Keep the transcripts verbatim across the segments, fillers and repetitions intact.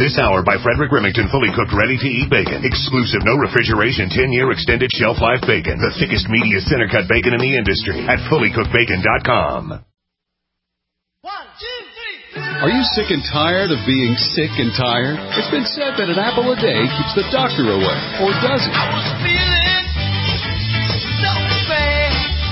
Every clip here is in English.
This hour by Frederick Remington, fully cooked, ready-to-eat bacon. Exclusive, no refrigeration, ten-year extended shelf life bacon. The thickest, meatiest center-cut bacon in the industry at fully cooked bacon dot com. One, two, three. Are you sick and tired of being sick and tired? It's been said that an apple a day keeps the doctor away, or does it? I was feeling so bad.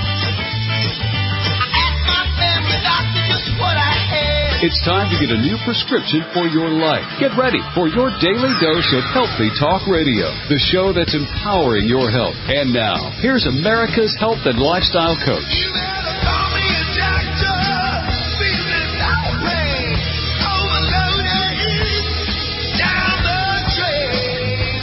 I asked my family doctor just what I had. It's time to get a new prescription for your life. Get ready for your daily dose of Healthy Talk Radio, the show that's empowering your health. And now, here's America's health and lifestyle coach. You better call me a doctor. Feeling outraged, overloaded, down the drain.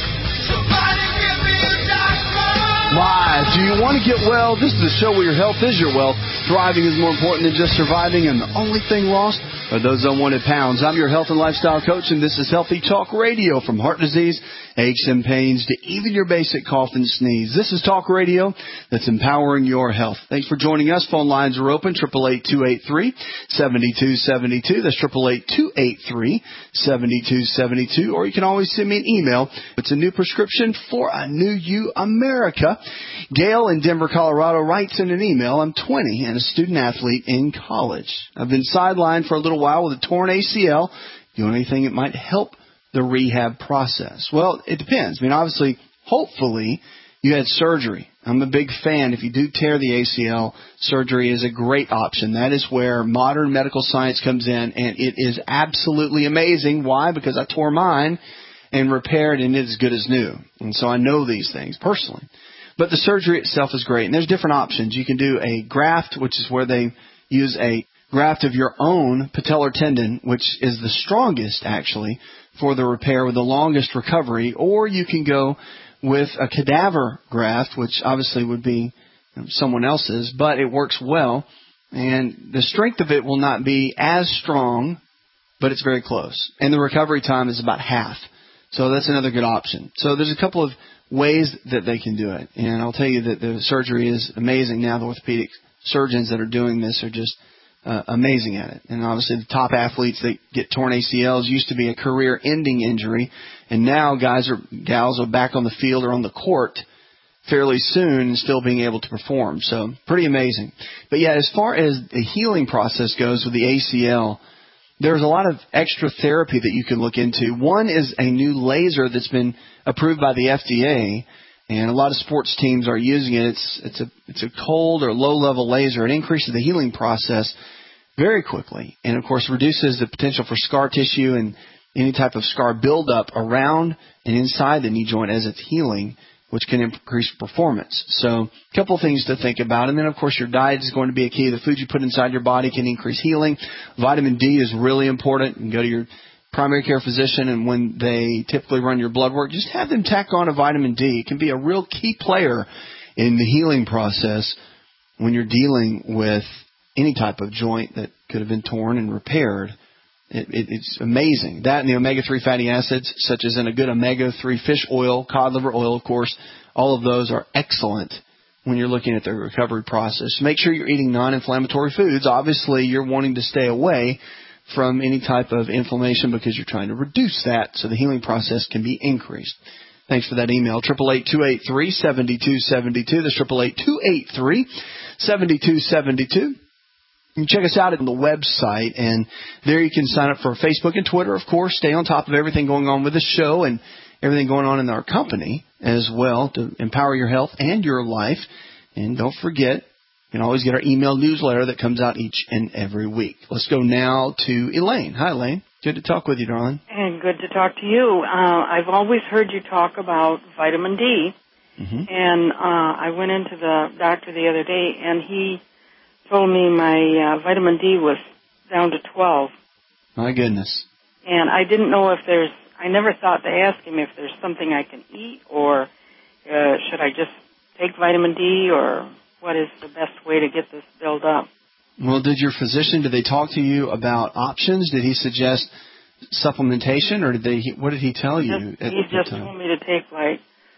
Somebody give me a doctor. Why? Do you want to get well? This is a show where your health is your wealth. Thriving is more important than just surviving, and the only thing lost are those unwanted pounds. I'm your health and lifestyle coach, and this is Healthy Talk Radio. From heart disease, aches and pains, to even your basic cough and sneeze. This is talk radio that's empowering your health. Thanks for joining us. Phone lines are open, eight eight eight, two eight three, seven two seven two. That's eight eight eight, two eight three, seven two seven two. Or you can always send me an email. It's a new prescription for a new you, America. Gail in Denver, Colorado writes in an email, I'm twenty and a student athlete in college. I've been sidelined for a little while with a torn A C L. Do anything that might help the rehab process? Well, it depends. I mean, obviously, hopefully, you had surgery. I'm a big fan. If you do tear the A C L, surgery is a great option. That is where modern medical science comes in, and it is absolutely amazing. Why? Because I tore mine and repaired, and it is good as new. And so I know these things personally. But the surgery itself is great, and there's different options. You can do a graft, which is where they use a graft of your own patellar tendon, which is the strongest, actually, for the repair with the longest recovery. Or you can go with a cadaver graft, which obviously would be someone else's, but it works well. And the strength of it will not be as strong, but it's very close. And the recovery time is about half. So that's another good option. So there's a couple of ways that they can do it. And I'll tell you that the surgery is amazing now. The orthopedic surgeons that are doing this are just uh, amazing at it. And obviously the top athletes that get torn A C Ls used to be a career-ending injury. And now guys or gals are back on the field or on the court fairly soon and still being able to perform. So pretty amazing. But yeah, as far as the healing process goes with the A C L, there's a lot of extra therapy that you can look into. One is a new laser that's been approved by the F D A, and a lot of sports teams are using it. It's it's a it's a cold or low-level laser. It increases the healing process very quickly, and of course reduces the potential for scar tissue and any type of scar buildup around and inside the knee joint as it's healing, which can increase performance. So a couple of things to think about. And then, of course, your diet is going to be a key. The food you put inside your body can increase healing. Vitamin D is really important. You can go to your primary care physician, and when they typically run your blood work, just have them tack on a vitamin D. It can be a real key player in the healing process when you're dealing with any type of joint that could have been torn and repaired. It, it, it's amazing. That and the omega three fatty acids, such as in a good omega three fish oil, cod liver oil, of course, all of those are excellent when you're looking at the recovery process. Make sure you're eating non-inflammatory foods. Obviously, you're wanting to stay away from any type of inflammation because you're trying to reduce that so the healing process can be increased. Thanks for that email. eight eight eight, two eight three, seven two seven two. That's eight eight eight, two eight three, seven two seven two. You can check us out on the website, and there you can sign up for Facebook and Twitter, of course. Stay on top of everything going on with the show and everything going on in our company as well to empower your health and your life. And don't forget, you can always get our email newsletter that comes out each and every week. Let's go now to Elaine. Hi, Elaine. Good to talk with you, darling. And good to talk to you. Uh, I've always heard you talk about vitamin D, mm-hmm. and uh, I went into the doctor the other day, and he told me my uh, vitamin D was down to twelve. My goodness. And I didn't know if there's, I never thought to ask him if there's something I can eat, or uh, should I just take vitamin D, or what is the best way to get this built up? Well, did your physician, did they talk to you about options? Did he suggest supplementation, or did they? What did he tell you? Just, he just told me to take like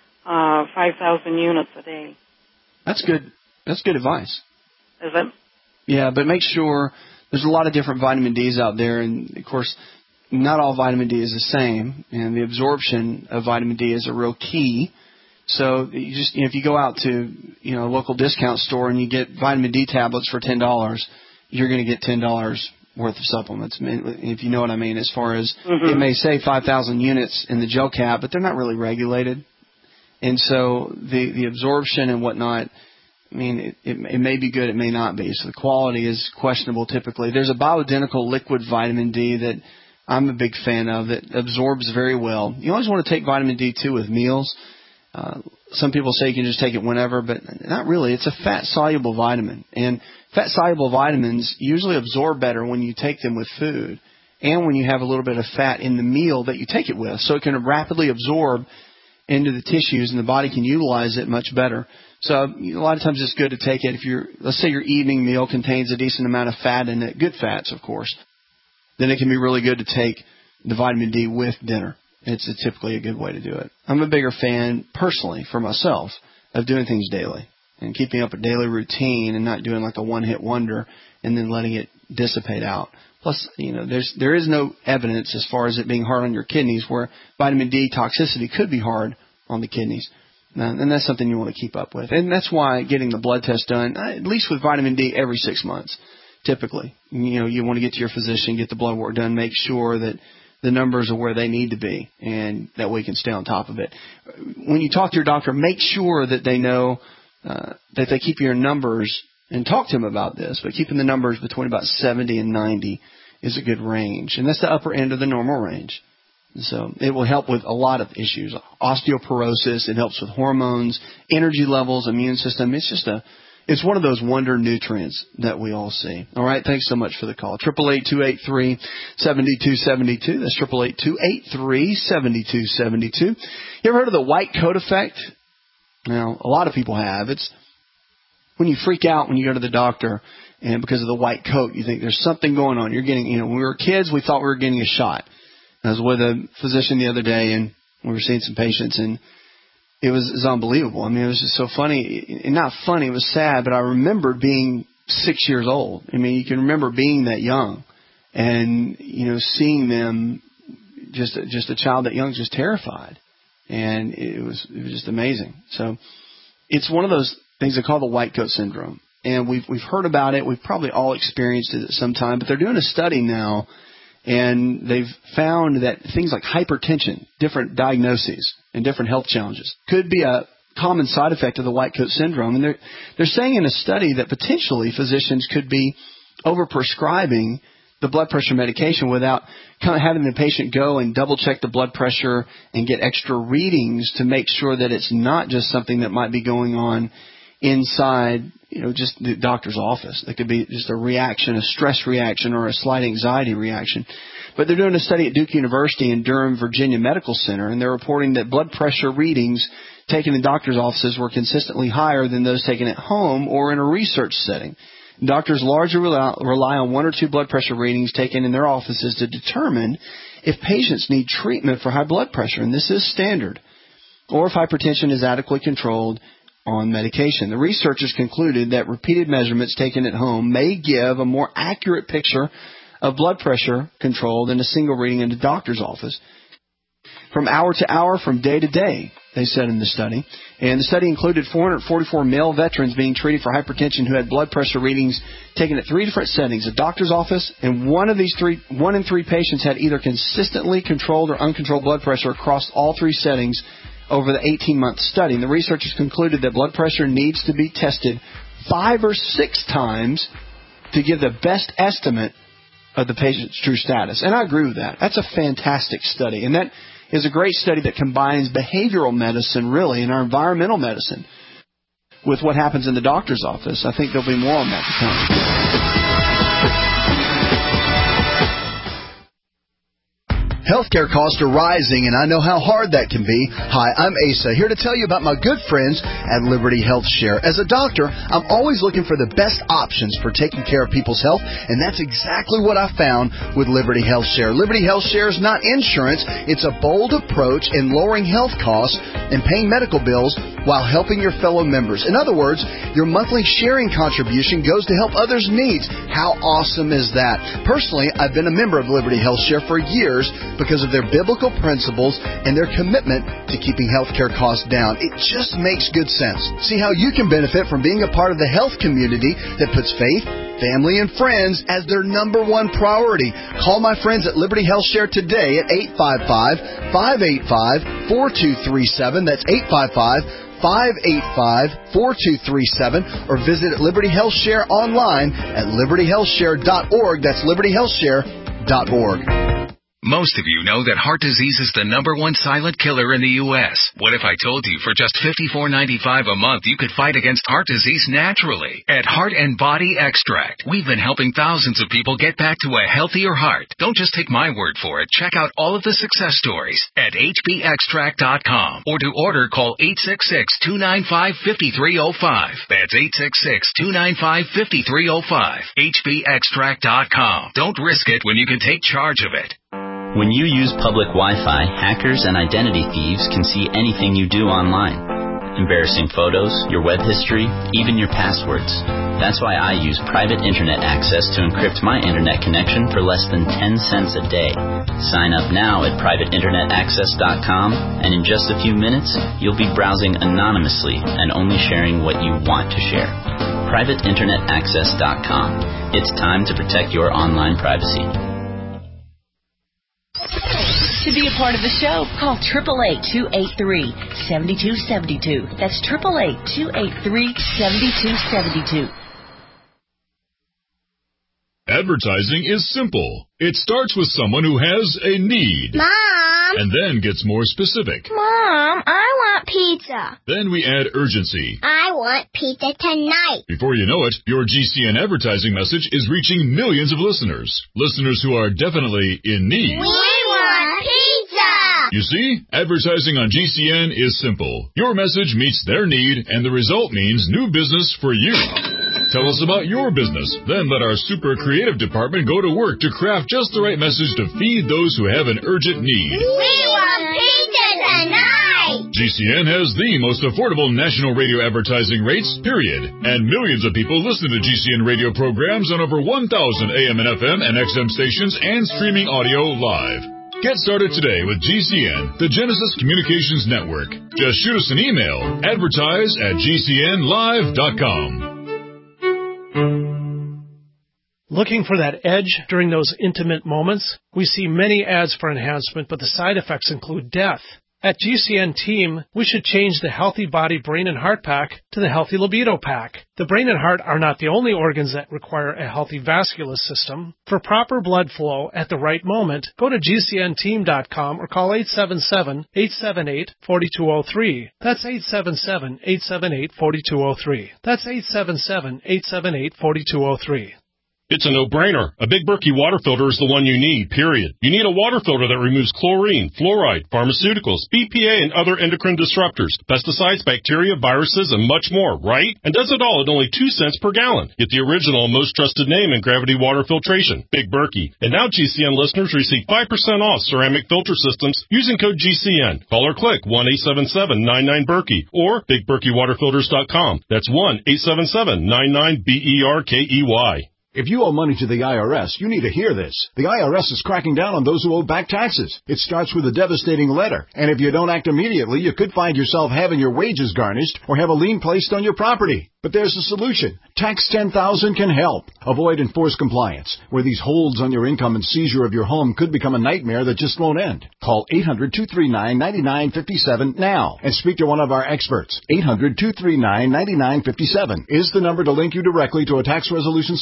uh, five thousand units a day. That's good. That's good advice. Is it? Yeah, but make sure there's a lot of different vitamin Ds out there, and of course, not all vitamin D is the same, and the absorption of vitamin D is a real key. So you just, you know, if you go out to, you know, a local discount store and you get vitamin D tablets for ten dollars, you're going to get ten dollars worth of supplements, if you know what I mean, as far as mm-hmm. it may say five thousand units in the gel cap, but they're not really regulated. And so the, the absorption and whatnot, I mean, it, it, it may be good, it may not be. So the quality is questionable typically. There's a bioidentical liquid vitamin D that I'm a big fan of that absorbs very well. You always want to take vitamin D, too, with meals. Uh, some people say you can just take it whenever, but not really. It's a fat-soluble vitamin. And fat-soluble vitamins usually absorb better when you take them with food and when you have a little bit of fat in the meal that you take it with. So it can rapidly absorb into the tissues, and the body can utilize it much better. So a lot of times it's good to take it if you're, let's say your evening meal contains a decent amount of fat in it, good fats, of course, then it can be really good to take the vitamin D with dinner. It's a, typically a good way to do it. I'm a bigger fan, personally, for myself, of doing things daily and keeping up a daily routine and not doing like a one-hit wonder and then letting it dissipate out. Plus, you know, there's there is no evidence as far as it being hard on your kidneys where vitamin D toxicity could be hard on the kidneys. And that's something you want to keep up with. And that's why getting the blood test done, at least with vitamin D, every six months, typically. You know, you want to get to your physician, get the blood work done, make sure that the numbers are where they need to be, and that way you can stay on top of it. When you talk to your doctor, make sure that they know uh, that they keep your numbers, and talk to them about this, but keeping the numbers between about seventy and ninety is a good range. And that's the upper end of the normal range. So it will help with a lot of issues. Osteoporosis, it helps with hormones, energy levels, immune system. It's just a, it's one of those wonder nutrients that we all see. All right, thanks so much for the call. eight eight eight, two eight three, seven two seven two. That's eight eight eight, two eight three, seven two seven two. You ever heard of the white coat effect? Now, a lot of people have. It's when you freak out when you go to the doctor, and because of the white coat, you think there's something going on. You're getting, you know, when we were kids, we thought we were getting a shot. I was with a physician the other day, and we were seeing some patients, and it was, it was unbelievable. I mean, it was just so funny. And not funny, it was sad, but I remembered being six years old. I mean, you can remember being that young and, you know, seeing them, just, just a child that young, just terrified. And it was, it was just amazing. So it's one of those things they call the white coat syndrome. And we've, we've heard about it. We've probably all experienced it at some time, but they're doing a study now. And they've found that things like hypertension, different diagnoses, and different health challenges could be a common side effect of the white coat syndrome. And they're, they're saying in a study that potentially physicians could be overprescribing the blood pressure medication without kind of having the patient go and double check the blood pressure and get extra readings to make sure that it's not just something that might be going on inside, you know, just the doctor's office. It could be just a reaction, a stress reaction, or a slight anxiety reaction. But they're doing a study at Duke University in Durham, Virginia Medical Center, and they're reporting that blood pressure readings taken in doctor's offices were consistently higher than those taken at home or in a research setting. Doctors largely rely on one or two blood pressure readings taken in their offices to determine if patients need treatment for high blood pressure, and this is standard, or if hypertension is adequately controlled on medication. The researchers concluded that repeated measurements taken at home may give a more accurate picture of blood pressure control than a single reading in the doctor's office. From hour to hour, from day to day, they said in the study. And the study included four hundred forty-four male veterans being treated for hypertension who had blood pressure readings taken at three different settings, a doctor's office, and one of these three, one in three patients had either consistently controlled or uncontrolled blood pressure across all three settings over the eighteen-month study. And the researchers concluded that blood pressure needs to be tested five or six times to give the best estimate of the patient's true status. And I agree with that. That's a fantastic study. And that is a great study that combines behavioral medicine, really, and our environmental medicine with what happens in the doctor's office. I think there'll be more on that to come. Healthcare costs are rising, and I know how hard that can be. Hi, I'm Asa, here to tell you about my good friends at Liberty Health Share. As a doctor, I'm always looking for the best options for taking care of people's health, and that's exactly what I found with Liberty Health Share. Liberty Health Share is not insurance. It's a bold approach in lowering health costs and paying medical bills while helping your fellow members. In other words, your monthly sharing contribution goes to help others' needs. How awesome is that? Personally, I've been a member of Liberty Health Share for years because of their biblical principles and their commitment to keeping healthcare costs down. It just makes good sense. See how you can benefit from being a part of the health community that puts faith, family, and friends as their number one priority. Call my friends at Liberty Health Share today at eight five five, five eight five, four two three seven. That's eight five five, five eight five, four two three seven, or visit Liberty Health Share online at liberty health share dot org. That's liberty health share dot org. Most of you know that heart disease is the number one silent killer in the U S What if I told you for just fifty-four ninety-five a month you could fight against heart disease naturally? At Heart and Body Extract, we've been helping thousands of people get back to a healthier heart. Don't just take my word for it. Check out all of the success stories at h b extract dot com, or to order, call eight six six, two nine five, five three zero five. That's eight six six, two nine five, five three zero five. h b extract dot com. Don't risk it when you can take charge of it. When you use public Wi-Fi, hackers and identity thieves can see anything you do online. Embarrassing photos, your web history, even your passwords. That's why I use private internet access to encrypt my internet connection for less than ten cents a day. Sign up now at private internet access dot com, and in just a few minutes, you'll be browsing anonymously and only sharing what you want to share. private internet access dot com. It's time to protect your online privacy. To be a part of the show, call eight eight eight, two eight three, seven two seven two. That's eight eight eight, two eight three, seven two seven two. Advertising is simple. It starts with someone who has a need. Mom! And then gets more specific. Mom, I want pizza. Then we add urgency. I want pizza tonight. Before you know it, your G C N advertising message is reaching millions of listeners. Listeners who are definitely in need. We want pizza! You see, advertising on G C N is simple. Your message meets their need, and the result means new business for you. Tell us about your business. Then let our super creative department go to work to craft just the right message to feed those who have an urgent need. We want pizza tonight! G C N has the most affordable national radio advertising rates, period. And millions of people listen to G C N radio programs on over one thousand A M and F M and X M stations and streaming audio live. Get started today with G C N, the Genesis Communications Network. Just shoot us an email, advertise at g c n live dot com. Looking for that edge during those intimate moments? We see many ads for enhancement, but the side effects include death. At G C N Team, we should change the Healthy Body, Brain, and Heart Pack to the Healthy Libido Pack. The brain and heart are not the only organs that require a healthy vascular system. For proper blood flow at the right moment, go to G C N team dot com or call eight seven seven, eight seven eight, four two zero three. That's eight seven seven, eight seven eight, four two zero three. That's eight seven seven, eight seven eight, four two zero three. It's a no-brainer. A Big Berkey water filter is the one you need, period. You need a water filter that removes chlorine, fluoride, pharmaceuticals, B P A, and other endocrine disruptors, pesticides, bacteria, viruses, and much more, right? And does it all at only two cents per gallon. Get the original and most trusted name in gravity water filtration, Big Berkey. And now G C N listeners receive five percent off ceramic filter systems using code G C N. Call or click one eight seven seven, nine nine, Berkey or big berkey water filters dot com. That's one eight seven seven, nine nine, B E R K E Y. If you owe money to the I R S, you need to hear this. The I R S is cracking down on those who owe back taxes. It starts with a devastating letter, and if you don't act immediately, you could find yourself having your wages garnished or have a lien placed on your property. But there's a solution. Tax ten thousand can help. Avoid enforced compliance, where these holds on your income and seizure of your home could become a nightmare that just won't end. Call eight hundred, two three nine, nine nine five seven now and speak to one of our experts. eight hundred, two three nine, nine nine five seven is the number to link you directly to a tax resolution specialist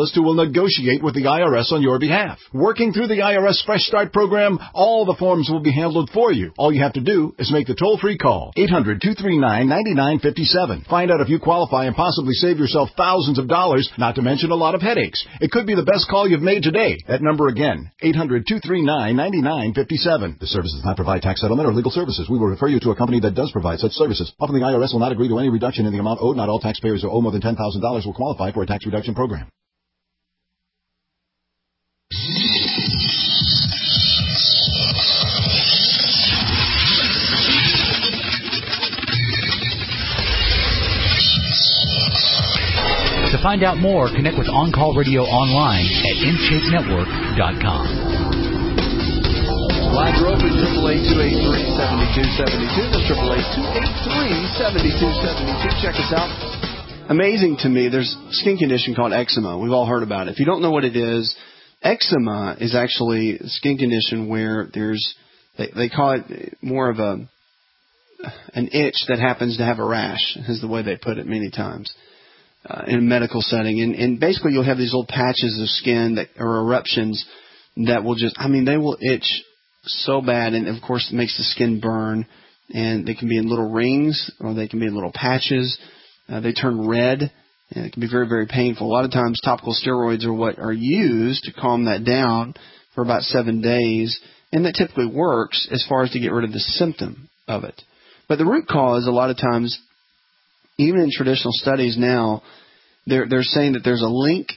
specialist who will negotiate with the I R S on your behalf. Working through the I R S Fresh Start program, all the forms will be handled for you. All you have to do is make the toll-free call, eight hundred, two three nine, nine nine five seven. Find out if you qualify and possibly save yourself thousands of dollars, not to mention a lot of headaches. It could be the best call you've made today. That number again, eight hundred, two three nine, nine nine five seven. The service does not provide tax settlement or legal services. We will refer you to a company that does provide such services. Often the I R S will not agree to any reduction in the amount owed. Not all taxpayers who owe more than ten thousand dollars will qualify for a tax reduction program. To find out more, connect with On Call Radio online at in shape network dot com. Lines are open, triple eight two eight three, seven two seven two. That's triple eight two eight three, seven two seven two. Check us out. Amazing to me, there's a skin condition called eczema. We've all heard about it. If you don't know what it is, eczema is actually a skin condition where there's, they, they call it more of a an itch that happens to have a rash, is the way they put it many times. Uh, in a medical setting. And, and basically you'll have these little patches of skin that are eruptions that will just, I mean, they will itch so bad. And, of course, it makes the skin burn. And they can be in little rings or they can be in little patches. Uh, they turn red. And it can be very, very painful. A lot of times topical steroids are what are used to calm that down for about seven days. And that typically works as far as to get rid of the symptom of it. But the root cause, a lot of times, even in traditional studies now, they're, they're saying that there's a link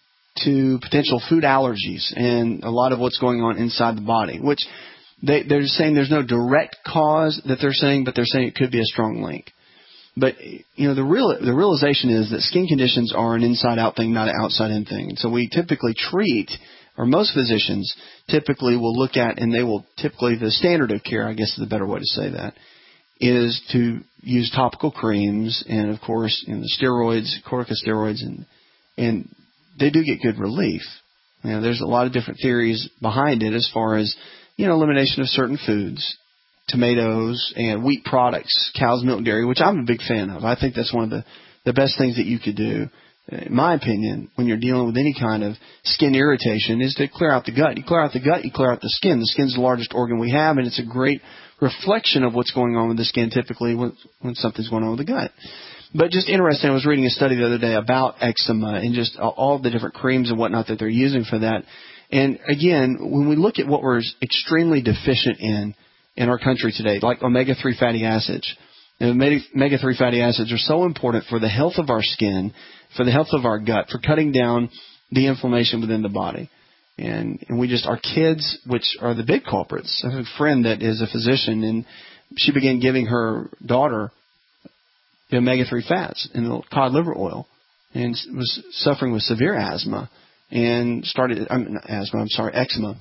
to potential food allergies and a lot of what's going on inside the body, which they, they're saying there's no direct cause that they're saying, but they're saying it could be a strong link. But, you know, the real the realization is that skin conditions are an inside-out thing, not an outside-in thing. So we typically treat, or most physicians typically will look at, and they will typically, the standard of care, I guess is the better way to say that, is to use topical creams and, of course, you know, the steroids, corticosteroids, and and they do get good relief. You know, there's a lot of different theories behind it as far as, you know, elimination of certain foods, tomatoes, and wheat products, cow's milk, dairy, which I'm a big fan of. I think that's one of the, the best things that you could do, in my opinion, when you're dealing with any kind of skin irritation, is to clear out the gut. You clear out the gut, you clear out the skin. The skin's the largest organ we have, and it's a great reflection of what's going on with the skin typically when, when something's going on with the gut. But just interesting, I was reading a study the other day about eczema and just all the different creams and whatnot that they're using for that. And again, when we look at what we're extremely deficient in in our country today, like omega three fatty acids, omega three fatty acids are so important for the health of our skin, for the health of our gut, for cutting down the inflammation within the body. And, and we just, our kids, which are the big culprits. I have a friend that is a physician, and she began giving her daughter the omega three fats in the cod liver oil, and was suffering with severe asthma, and started, I mean, not asthma, I'm sorry, eczema.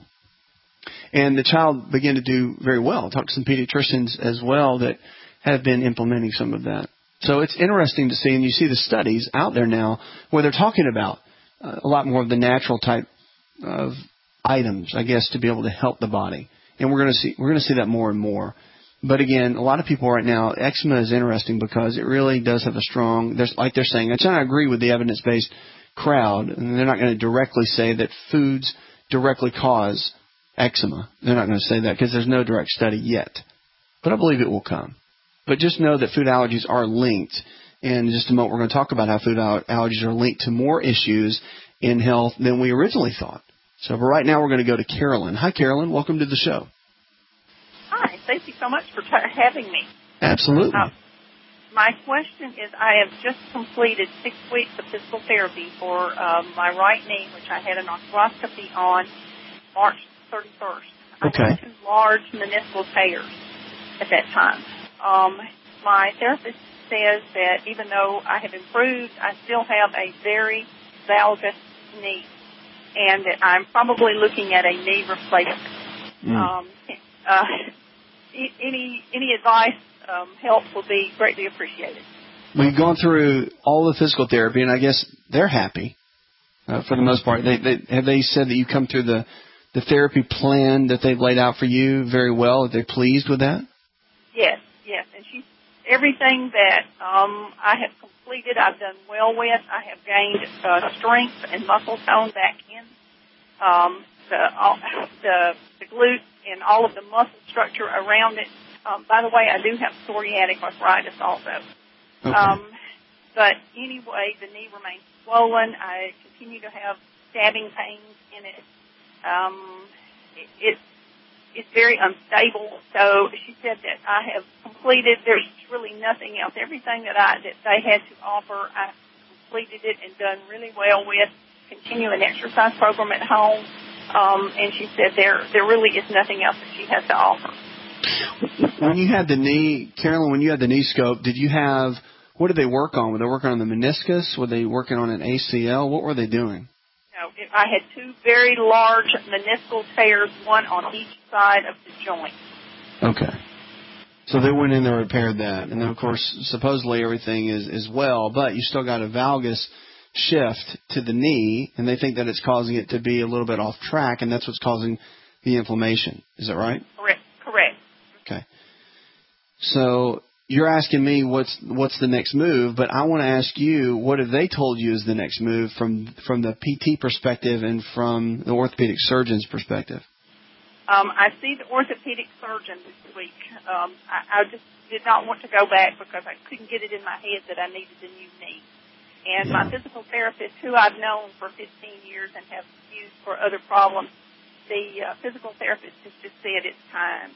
And the child began to do very well. I talked to some pediatricians as well that have been implementing some of that. So it's interesting to see, and you see the studies out there now where they're talking about uh, a lot more of the natural type of items, I guess, to be able to help the body. And we're going to see we're going to see that more and more. But again, a lot of people right now, eczema is interesting because it really does have a strong, there's, like they're saying, I agree with the evidence-based crowd, and they're not going to directly say that foods directly cause eczema. They're not going to say that because there's no direct study yet. But I believe it will come. But just know that food allergies are linked. And in just a moment, we're going to talk about how food allergies are linked to more issues in health than we originally thought. So but right now, we're going to go to Carolyn. Hi, Carolyn. Welcome to the show. Hi. Thank you so much for t- having me. Absolutely. Uh, my question is, I have just completed six weeks of physical therapy for um, my right knee, which I had an arthroscopy on March thirty-first. Okay. I had two large meniscal tears at that time. Um, my therapist says that even though I have improved, I still have a very valgus knee, and that I'm probably looking at a knee replacement. Mm. Um, uh, any any advice, um, help will be greatly appreciated. We've gone through all the physical therapy, and I guess they're happy uh, for the most part. They, they, have they said that you come through the, the therapy plan that they've laid out for you very well? Are they pleased with that? Yes, yes. And she's everything that um, I have completed. I've done well with. I have gained uh, strength and muscle tone back in um, the, all, the the glute and all of the muscle structure around it. Um, by the way, I do have psoriatic arthritis also. Okay. Um, but anyway, the knee remains swollen. I continue to have stabbing pains in it. Um, it, it it's very unstable. So she said that I have completed. There's really nothing else. Everything that I that they had to offer, I completed it and done really well with. Continue an exercise program at home, um, and she said there there really is nothing else that she has to offer. When you had the knee, Carolyn, when you had the knee scope, did you have, what did they work on? Were they working on the meniscus? Were they working on an A C L? What were they doing? No, it, I had two very large meniscal tears, one on each side of the joint. Okay. So they went in there and repaired that. And then, of course, supposedly everything is, is well, but you still got a valgus shift to the knee, and they think that it's causing it to be a little bit off track, and that's what's causing the inflammation. Is that right? Correct. Correct. Okay. So you're asking me what's what's the next move, but I want to ask you, what have they told you is the next move from from the P T perspective and from the orthopedic surgeon's perspective? Um, I see the orthopedic surgeon this week. Um, I, I just did not want to go back because I couldn't get it in my head that I needed a new knee. And my physical therapist, who I've known for fifteen years and have used for other problems, the uh, physical therapist has just said it's time.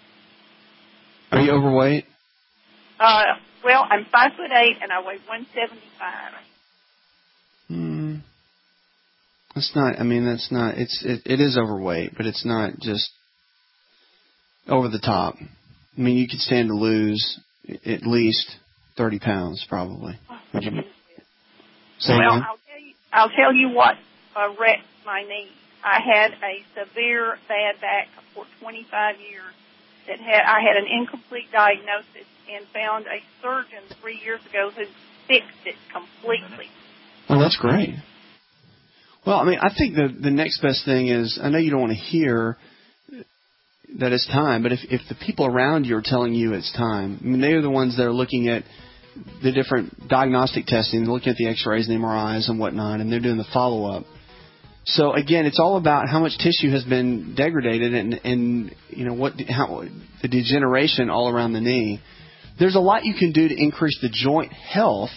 Are you overweight? Uh, well, I'm five foot eight and I weigh one seventy-five. Hmm. That's not. I mean, that's not. It's it, it is overweight, but it's not just over the top. I mean, you could stand to lose at least thirty pounds, probably. Would you? Well, I'll tell you. I'll tell you what uh, wrecked my knee. I had a severe bad back for twenty-five years. That had I had an incomplete diagnosis and found a surgeon three years ago who fixed it completely. Well, that's great. Well, I mean, I think the the next best thing is, I know you don't want to hear that it's time, but if if the people around you are telling you it's time, I mean, they are the ones that are looking at the different diagnostic testing, they're looking at the X-rays and the M R Is and whatnot, and they're doing the follow-up. So again, it's all about how much tissue has been degraded and, and you know what how the degeneration all around the knee. There's a lot you can do to increase the joint health,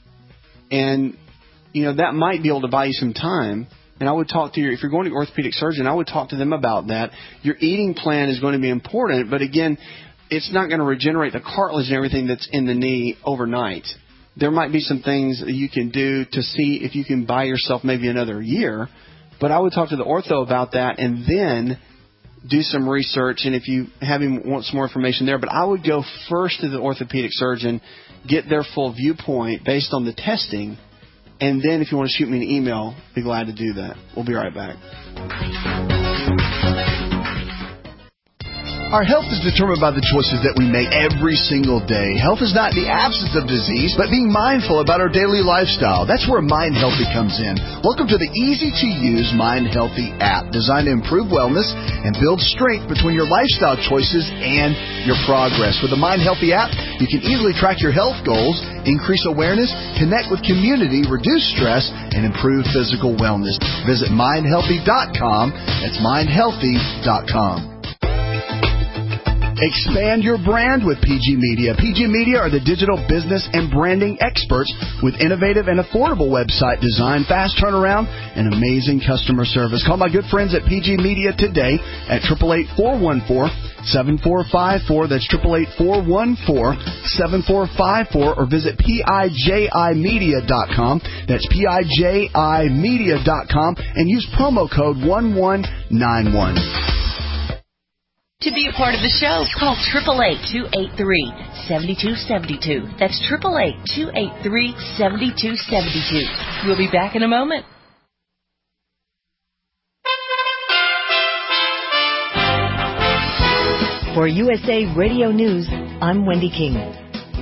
and you know that might be able to buy you some time. And I would talk to your if you're going to your orthopedic surgeon, I would talk to them about that. Your eating plan is going to be important, but again, it's not going to regenerate the cartilage and everything that's in the knee overnight. There might be some things that you can do to see if you can buy yourself maybe another year. But I would talk to the ortho about that and then do some research. And if you have him want some more information there, but I would go first to the orthopedic surgeon, get their full viewpoint based on the testing, and then if you want to shoot me an email, be glad to do that. We'll be right back. Our health is determined by the choices that we make every single day. Health is not the absence of disease, but being mindful about our daily lifestyle. That's where Mind Healthy comes in. Welcome to the easy-to-use Mind Healthy app, designed to improve wellness and build strength between your lifestyle choices and your progress. With the Mind Healthy app, you can easily track your health goals, increase awareness, connect with community, reduce stress, and improve physical wellness. Visit mind healthy dot com. That's mind healthy dot com. Expand your brand with P G Media. P G Media are the digital business and branding experts with innovative and affordable website design, fast turnaround, and amazing customer service. Call my good friends at P G Media today at eight eight eight, four one four, seven four five four. That's eight eight eight, four one four, seven four five four, or visit P I J I media dot com. That's P I J I media dot com and use promo code one one nine one. To be a part of the show, call eight eight eight, two eight three, seven two seven two. That's eight eight eight, two eight three, seven two seven two. We'll be back in a moment. For U S A Radio News, I'm Wendy King.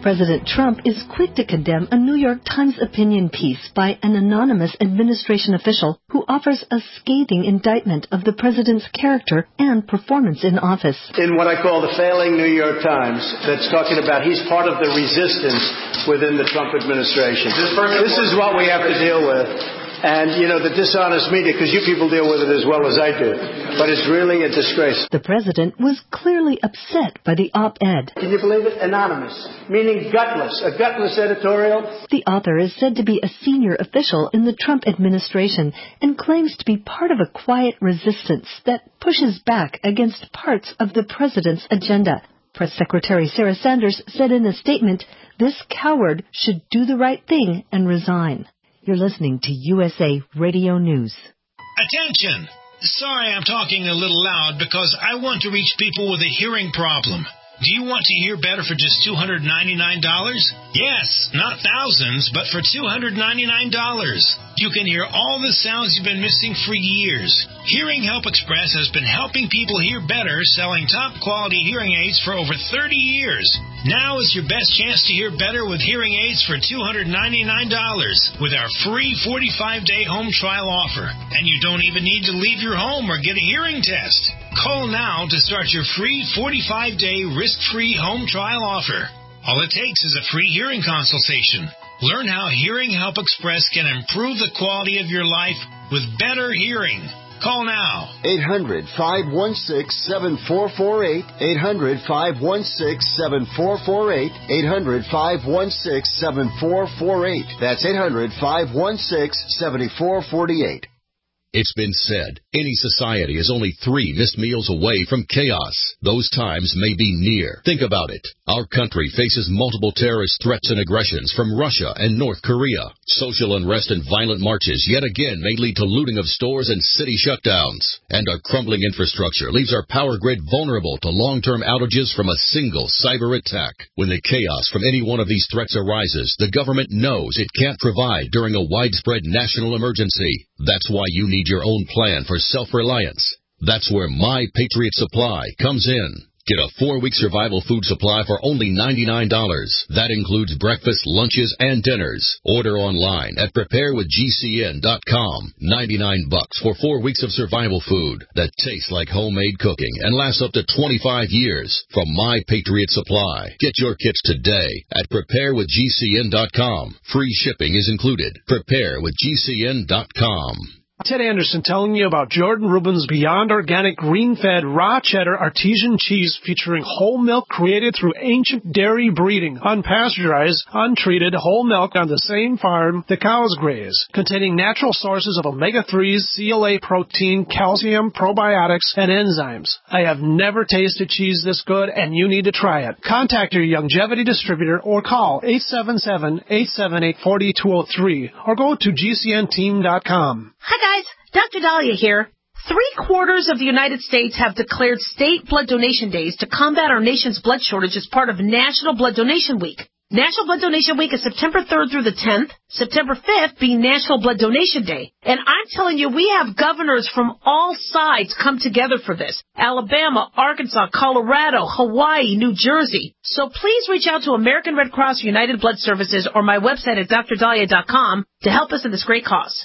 President Trump is quick to condemn a New York Times opinion piece by an anonymous administration official who offers a scathing indictment of the president's character and performance in office. In what I call the failing New York Times, that's talking about he's part of the resistance within the Trump administration. This is what we have to deal with. And, you know, the dishonest media, because you people deal with it as well as I do. But it's really a disgrace. The president was clearly upset by the op-ed. Can you believe it? Anonymous, meaning gutless, a gutless editorial. The author is said to be a senior official in the Trump administration and claims to be part of a quiet resistance that pushes back against parts of the president's agenda. Press Secretary Sarah Sanders said in a statement, "This coward should do the right thing and resign." You're listening to U S A Radio News. Attention! Sorry I'm talking a little loud because I want to reach people with a hearing problem. Do you want to hear better for just two hundred ninety-nine dollars? Yes, not thousands, but for two hundred ninety-nine dollars. You can hear all the sounds you've been missing for years. Hearing Help Express has been helping people hear better, selling top-quality hearing aids for over thirty years. Now is your best chance to hear better with hearing aids for two hundred ninety-nine dollars with our free forty-five day home trial offer. And you don't even need to leave your home or get a hearing test. Call now to start your free forty-five day risk-free home trial offer. All it takes is a free hearing consultation. Learn how Hearing Help Express can improve the quality of your life with better hearing. Call now. eight hundred, five one six, seven four four eight. eight hundred, five one six, seven four four eight. eight hundred, five one six, seven four four eight. That's eight hundred, five one six, seven four four eight. It's been said, any society is only three missed meals away from chaos. Those times may be near. Think about it. Our country faces multiple terrorist threats and aggressions from Russia and North Korea. Social unrest and violent marches yet again may lead to looting of stores and city shutdowns. And our crumbling infrastructure leaves our power grid vulnerable to long-term outages from a single cyber attack. When the chaos from any one of these threats arises, the government knows it can't provide during a widespread national emergency. That's why you need your own plan for self-reliance. That's where My Patriot Supply comes in. Get a four-week survival food supply for only ninety-nine dollars. That includes breakfast, lunches, and dinners. Order online at prepare with G C N dot com. ninety-nine bucks for four weeks of survival food that tastes like homemade cooking and lasts up to twenty-five years from My Patriot Supply. Get your kits today at prepare with G C N dot com. Free shipping is included. prepare with G C N dot com. Ted Anderson telling you about Jordan Rubin's Beyond Organic Green-Fed Raw Cheddar Artesian Cheese featuring whole milk created through ancient dairy breeding, unpasteurized, untreated whole milk on the same farm the cows graze, containing natural sources of omega threes, C L A protein, calcium, probiotics, and enzymes. I have never tasted cheese this good, and you need to try it. Contact your Youngevity distributor or call eight seven seven, eight seven eight, four two zero three or go to G C N team dot com. Hi guys, Doctor Dahlia here. Three quarters of the United States have declared state blood donation days to combat our nation's blood shortage as part of National Blood Donation Week. National Blood Donation Week is September third through the tenth, September fifth being National Blood Donation Day. And I'm telling you, we have governors from all sides come together for this. Alabama, Arkansas, Colorado, Hawaii, New Jersey. So please reach out to American Red Cross United Blood Services or my website at dr dahlia dot com to help us in this great cause.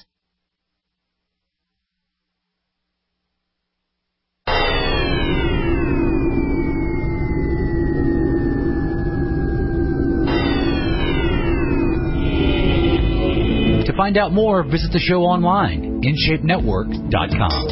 To find out more, visit the show online, in shape network dot com.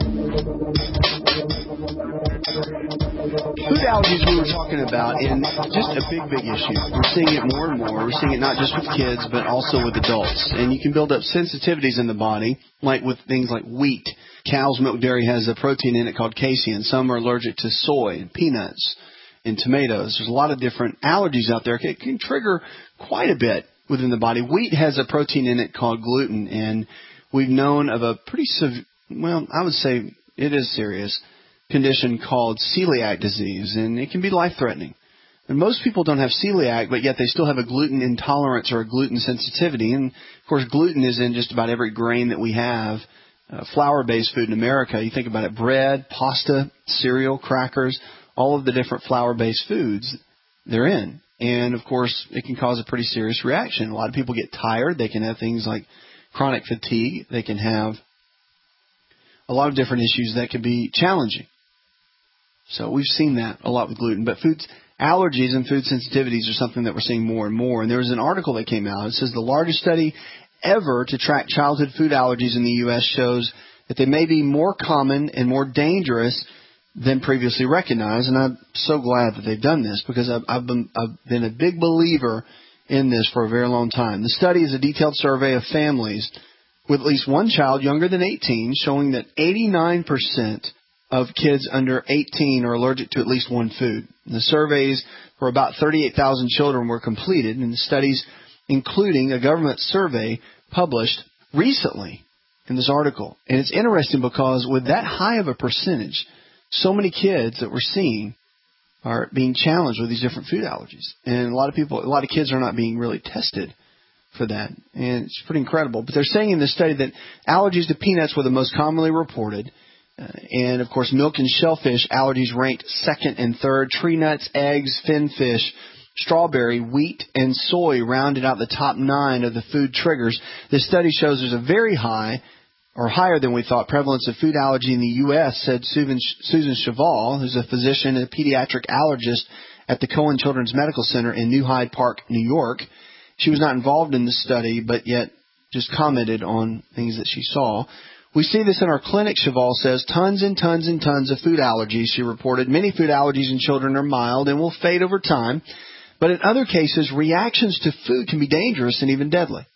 Food allergies we were talking about, and just a big, big issue. We're seeing it more and more. We're seeing it not just with kids, but also with adults. And you can build up sensitivities in the body, like with things like wheat. Cow's milk dairy has a protein in it called casein. Some are allergic to soy and peanuts and tomatoes. There's a lot of different allergies out there. It can trigger quite a bit within the body. Wheat has a protein in it called gluten, and we've known of a pretty severe, well, I would say it is serious, condition called celiac disease, and it can be life-threatening. And most people don't have celiac, but yet they still have a gluten intolerance or a gluten sensitivity. And, of course, gluten is in just about every grain that we have, uh, flour-based food in America. You think about it, bread, pasta, cereal, crackers, all of the different flour-based foods they're in. And, of course, it can cause a pretty serious reaction. A lot of people get tired. They can have things like chronic fatigue. They can have a lot of different issues that could be challenging. So we've seen that a lot with gluten. But food allergies and food sensitivities are something that we're seeing more and more. And there was an article that came out. It says the largest study ever to track childhood food allergies in the U S shows that they may be more common and more dangerous than previously recognized. And I'm so glad that they've done this because I've, I've, been, I've been a big believer in this for a very long time. The study is a detailed survey of families with at least one child younger than eighteen, showing that eighty-nine percent of kids under eighteen are allergic to at least one food. And the surveys for about thirty-eight thousand children were completed, and the studies including a government survey published recently in this article. And it's interesting because with that high of a percentage, so many kids that we're seeing are being challenged with these different food allergies. And a lot of people, a lot of kids are not being really tested for that. And it's pretty incredible. But they're saying in this study that allergies to peanuts were the most commonly reported. Uh, and, of course, milk and shellfish allergies ranked second and third. Tree nuts, eggs, fin fish, strawberry, wheat, and soy rounded out the top nine of the food triggers. This study shows there's a very high, or higher than we thought, prevalence of food allergy in the U S, said Susan, Susan Cheval, who's a physician and a pediatric allergist at the Cohen Children's Medical Center in New Hyde Park, New York. She was not involved in the study, but yet just commented on things that she saw. We see this in our clinic, Cheval says. Tons and tons and tons of food allergies, she reported. Many food allergies in children are mild and will fade over time. But in other cases, reactions to food can be dangerous and even deadly.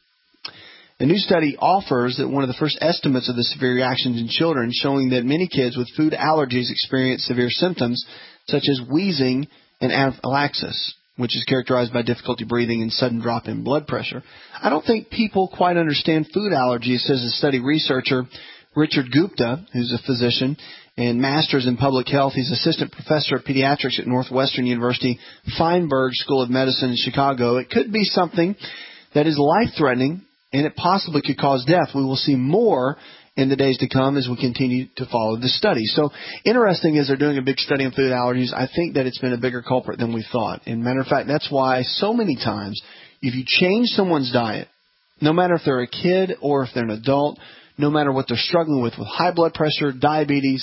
A new study offers that one of the first estimates of the severe reactions in children, showing that many kids with food allergies experience severe symptoms such as wheezing and anaphylaxis, which is characterized by difficulty breathing and sudden drop in blood pressure. I don't think people quite understand food allergies, says the study researcher Richard Gupta, who's a physician and master's in public health. He's assistant professor of pediatrics at Northwestern University Feinberg School of Medicine in Chicago. It could be something that is life-threatening, and it possibly could cause death. We will see more in the days to come as we continue to follow the study. So interesting is they're doing a big study on food allergies. I think that it's been a bigger culprit than we thought. And matter of fact, that's why so many times if you change someone's diet, no matter if they're a kid or if they're an adult, no matter what they're struggling with, with high blood pressure, diabetes,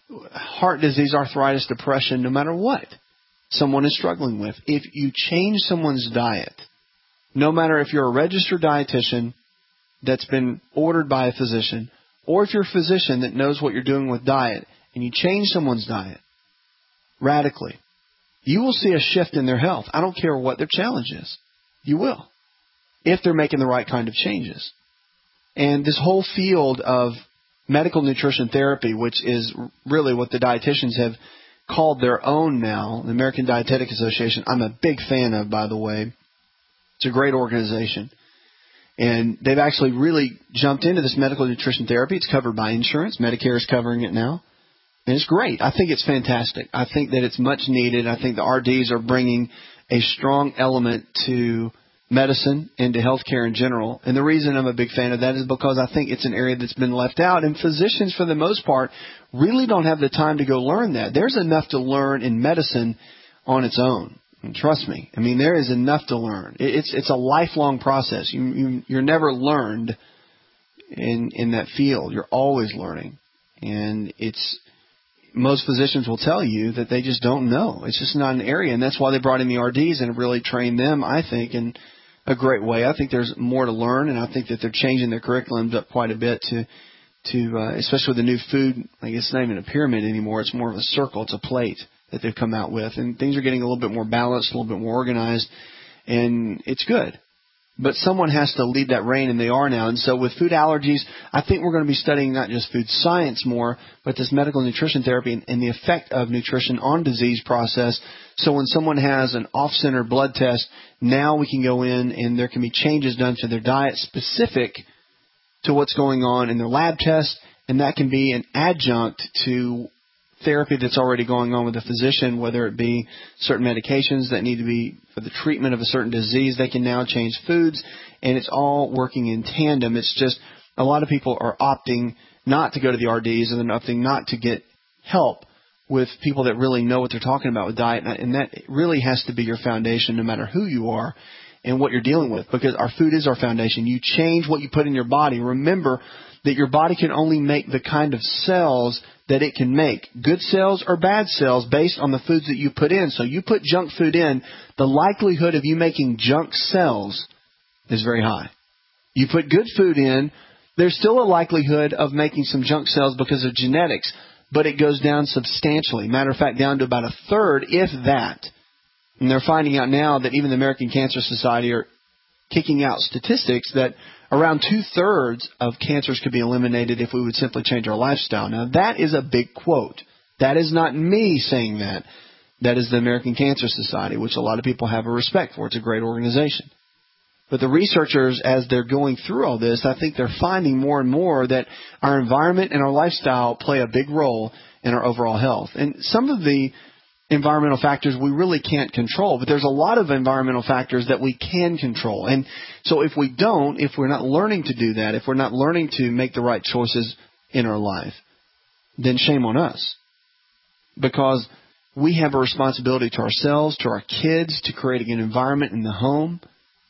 heart disease, arthritis, depression, no matter what someone is struggling with, if you change someone's diet, no matter if you're a registered dietitian that's been ordered by a physician, or if you're a physician that knows what you're doing with diet, and you change someone's diet radically, you will see a shift in their health. I don't care what their challenge is. You will, if they're making the right kind of changes. And this whole field of medical nutrition therapy, which is really what the dietitians have called their own now, the American Dietetic Association, I'm a big fan of, by the way. It's a great organization. And they've actually really jumped into this medical nutrition therapy. It's covered by insurance. Medicare is covering it now. And it's great. I think it's fantastic. I think that it's much needed. I think the R Ds are bringing a strong element to medicine and to healthcare in general. And the reason I'm a big fan of that is because I think it's an area that's been left out. And physicians, for the most part, really don't have the time to go learn that. There's enough to learn in medicine on its own. And trust me, I mean, there is enough to learn. It's it's a lifelong process. You, you, you're never learned in in that field. You're always learning. And it's most physicians will tell you that they just don't know. It's just not an area. And that's why they brought in the R Ds and really trained them, I think, in a great way. I think there's more to learn, and I think that they're changing their curriculums up quite a bit to, to uh, especially with the new food. I guess it's not even a pyramid anymore. It's more of a circle. It's a plate that they've come out with. And things are getting a little bit more balanced, a little bit more organized, and it's good. But someone has to lead that reign, and they are now. And so with food allergies, I think we're going to be studying not just food science more, but this medical nutrition therapy and, and the effect of nutrition on disease process. So when someone has an off-center blood test, now we can go in and there can be changes done to their diet specific to what's going on in their lab test, and that can be an adjunct to therapy that's already going on with a physician, whether it be certain medications that need to be for the treatment of a certain disease. They can now change foods, and it's all working in tandem. It's just a lot of people are opting not to go to the R Ds and then opting not to get help with people that really know what they're talking about with diet, and that really has to be your foundation no matter who you are and what you're dealing with, because our food is our foundation. You change what you put in your body. Remember that your body can only make the kind of cells that it can make, good cells or bad cells, based on the foods that you put in. So you put junk food in, the likelihood of you making junk cells is very high. You put good food in, there's still a likelihood of making some junk cells because of genetics, but it goes down substantially. Matter of fact, down to about a third, if that. And they're finding out now that even the American Cancer Society are kicking out statistics that around two-thirds of cancers could be eliminated if we would simply change our lifestyle. Now, that is a big quote. That is not me saying that. That is the American Cancer Society, which a lot of people have a respect for. It's a great organization. But the researchers, as they're going through all this, I think they're finding more and more that our environment and our lifestyle play a big role in our overall health. And some of the environmental factors we really can't control, but there's a lot of environmental factors that we can control. And so if we don't, if we're not learning to do that, if we're not learning to make the right choices in our life, then shame on us. Because we have a responsibility to ourselves, to our kids, to create an environment in the home,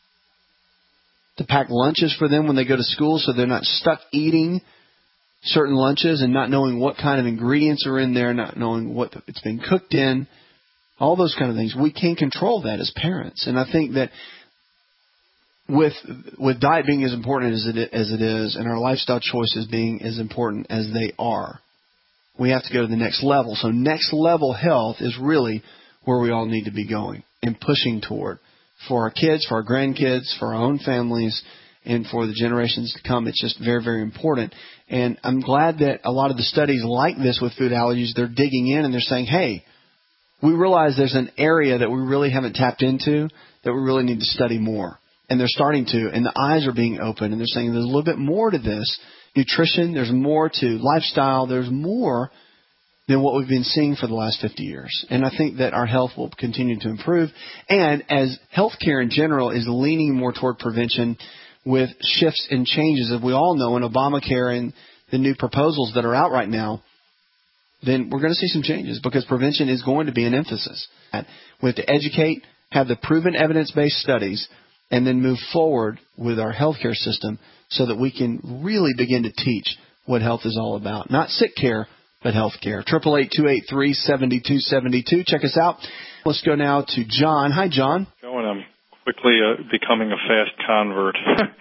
to pack lunches for them when they go to school so they're not stuck eating certain lunches and not knowing what kind of ingredients are in there, not knowing what it's been cooked in, all those kind of things. We can't control that as parents. And I think that with with diet being as important as it, as it is, and our lifestyle choices being as important as they are, we have to go to the next level. So next level health is really where we all need to be going and pushing toward for our kids, for our grandkids, for our own families, and for the generations to come. It's just very, very important. And I'm glad that a lot of the studies like this with food allergies, they're digging in and they're saying, hey, we realize there's an area that we really haven't tapped into that we really need to study more. And they're starting to, and the eyes are being opened, and they're saying there's a little bit more to this. Nutrition, there's more to lifestyle, there's more than what we've been seeing for the last fifty years. And I think that our health will continue to improve. And as healthcare in general is leaning more toward prevention, with shifts and changes, as we all know, in Obamacare and the new proposals that are out right now, then we're going to see some changes because prevention is going to be an emphasis. We have to educate, have the proven evidence-based studies, and then move forward with our healthcare system so that we can really begin to teach what health is all about. Not sick care, but health care. eight eight eight, two eight three, seven two seven two. Check us out. Let's go now to John. Hi, John. Going, I'm quickly uh, becoming a fast convert.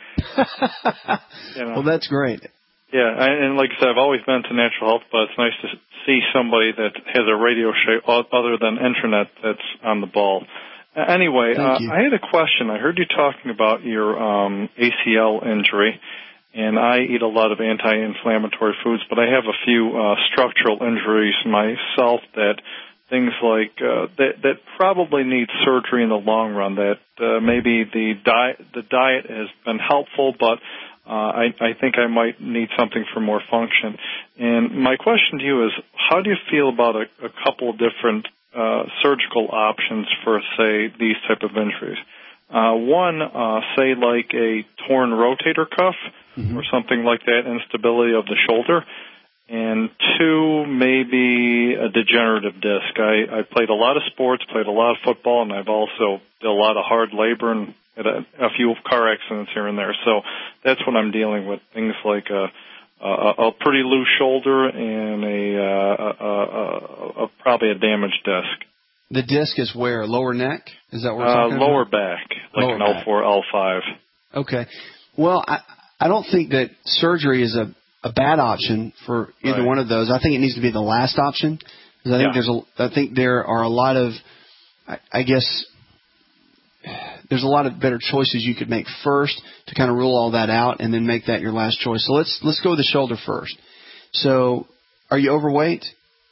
you know. Well, that's great. Yeah, and like I said, I've always been to natural health, but it's nice to see somebody that has a radio show other than internet that's on the ball. Uh, anyway, uh, I had a question. I heard you talking about your um, A C L injury, and I eat a lot of anti-inflammatory foods, but I have a few uh, structural injuries myself that things like uh, that that probably need surgery in the long run. That uh, maybe the diet the diet has been helpful, but uh, I, I think I might need something for more function. And my question to you is, how do you feel about a, a couple of different uh, surgical options for, say, these type of injuries? Uh, one, uh, say like a torn rotator cuff mm-hmm. or something like that, instability of the shoulder. And two, maybe a degenerative disc. I, I played a lot of sports, played a lot of football, and I've also did a lot of hard labor and had a, a few car accidents here and there. So that's what I'm dealing with, things like a, a, a pretty loose shoulder and a, a, a, a, a probably a damaged disc. The disc is where? Lower neck? Is that what we're uh, talking lower about? back, like lower an L four, L five. Okay. Well, I, I don't think that surgery is a a bad option for either right. one of those. I think it needs to be the last option because I think yeah. there's a, I think there are a lot of, I, I guess, there's a lot of better choices you could make first to kind of rule all that out and then make that your last choice. So let's let's go with the shoulder first. So, are you overweight?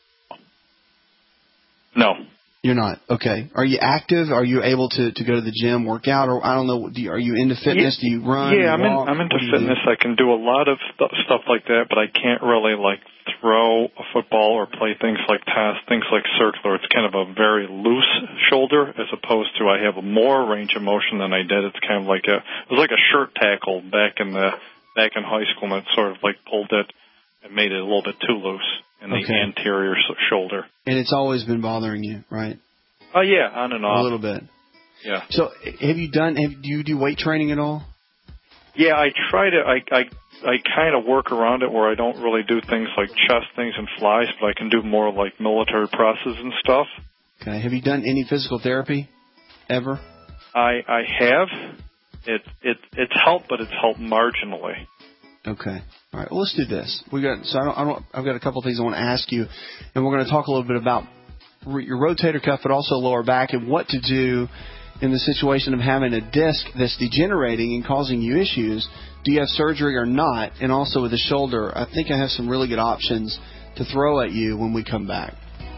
No. You're not. Okay. Are you active? Are you able to, to go to the gym, work out, or I don't know? Do you, are you into fitness? Yeah, do you run? Yeah, do I'm you in, walk? I'm into What do fitness. I can do a lot of st- stuff like that, but I can't really like throw a football or play things like pass, things like circular. It's kind of a very loose shoulder as opposed to I have a more range of motion than I did. It's kind of like a it was like a shirt tackle back in the back in high school, and it sort of like pulled it it made it a little bit too loose in the okay. anterior shoulder. And it's always been bothering you, right? Oh, yeah, on and off. A little bit. Yeah. So have you done, have, do you do weight training at all? Yeah, I try to, I, I, I kind of work around it where I don't really do things like chest things and flies, but I can do more like military presses and stuff. Okay. Have you done any physical therapy ever? I, I have. It, it, it's helped, but it's helped marginally. Okay. All right. Well, let's do this. We got, so I don't, I don't, I've got a couple of things I want to ask you, and we're going to talk a little bit about your rotator cuff, but also lower back, and what to do in the situation of having a disc that's degenerating and causing you issues. Do you have surgery or not? And also with the shoulder, I think I have some really good options to throw at you when we come back.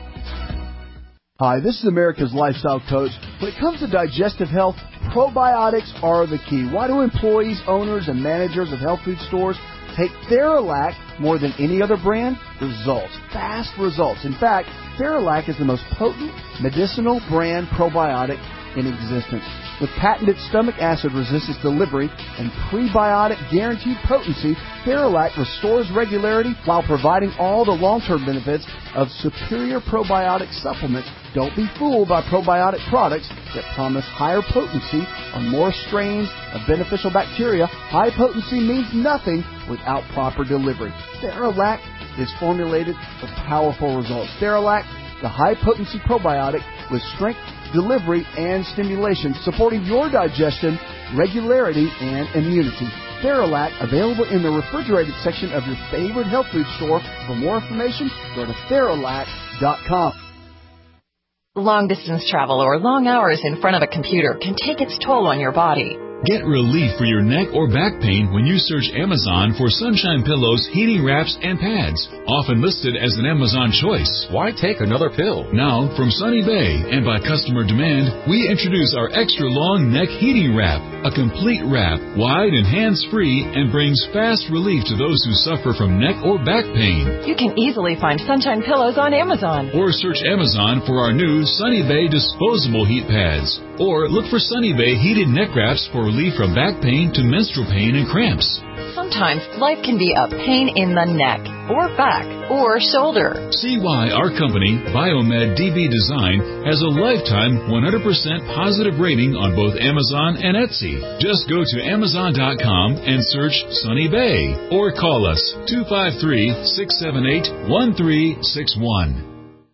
Hi, this is America's Lifestyle Coach. When it comes to digestive health, probiotics are the key. Why do employees, owners, and managers of health food stores take Theralac more than any other brand? Results. Fast results. In fact, Theralac is the most potent medicinal brand probiotic in existence. With patented stomach acid resistance delivery and prebiotic guaranteed potency, Theralac restores regularity while providing all the long-term benefits of superior probiotic supplements. Don't be fooled by probiotic products that promise higher potency on more strains of beneficial bacteria. High potency means nothing without proper delivery. Theralac is formulated for powerful results. Theralac, the high-potency probiotic with strength, delivery, and stimulation, supporting your digestion, regularity, and immunity. Theralac, available in the refrigerated section of your favorite health food store. For more information, go to Theralac dot com. Long-distance travel or long hours in front of a computer can take its toll on your body. Get relief for your neck or back pain when you search Amazon for Sunshine Pillows, heating wraps, and pads. Often listed as an Amazon choice. Why take another pill? Now, from Sunny Bay and by customer demand, we introduce our extra long neck heating wrap. A complete wrap, wide and hands-free, and brings fast relief to those who suffer from neck or back pain. You can easily find Sunshine Pillows on Amazon. Or search Amazon for our new Sunny Bay disposable heat pads. Or look for Sunny Bay heated neck wraps for relief from back pain to menstrual pain and cramps. Sometimes life can be a pain in the neck, or back, or shoulder. See why our company, Biomed D B Design, has a lifetime one hundred percent positive rating on both Amazon and Etsy. Just go to Amazon dot com and search Sunny Bay, or call us two five three, six seven eight, one three six one.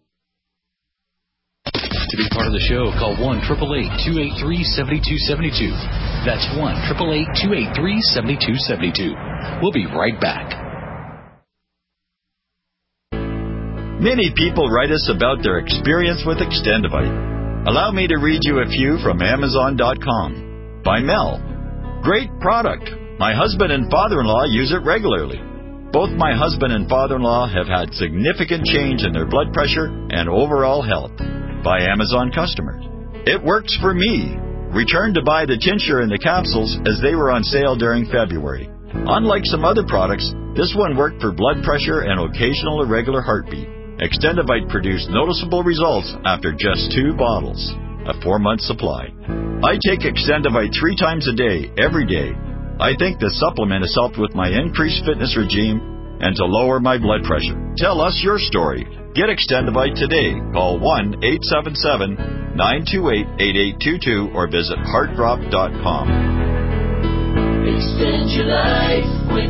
To be part of the show, call one eight eight eight, two eight three, seven two seven two. That's one eight eight eight, two eight three, seven two seven two. We'll be right back. Many people write us about their experience with Extendivite. Allow me to read you a few from Amazon dot com. By Mel. Great product. My husband and father-in-law use it regularly. Both my husband and father-in-law have had significant change in their blood pressure and overall health. By Amazon customers. It works for me. Returned to buy the tincture and the capsules as they were on sale during February. Unlike some other products, this one worked for blood pressure and occasional irregular heartbeat. Extendivite produced noticeable results after just two bottles. A four-month supply. I take Extendivite three times a day, every day. I think the supplement has helped with my increased fitness regime and to lower my blood pressure. Tell us your story. Get Extendivite today. Call one eight seven seven, nine two eight, eight eight two two or visit heart drop dot com. Extend your life with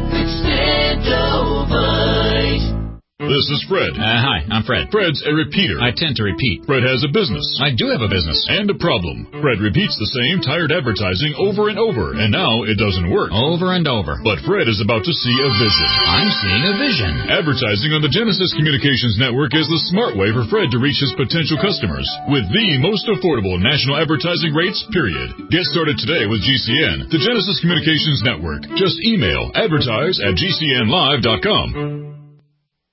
Extendivite. This is Fred. Uh, hi, I'm Fred. Fred's a repeater. I tend to repeat. Fred has a business. I do have a business. And a problem. Fred repeats the same tired advertising over and over, and now it doesn't work. Over and over. But Fred is about to see a vision. I'm seeing a vision. Advertising on the Genesis Communications Network is the smart way for Fred to reach his potential customers with the most affordable national advertising rates, period. Get started today with G C N, the Genesis Communications Network. Just email advertise at G C N live dot com.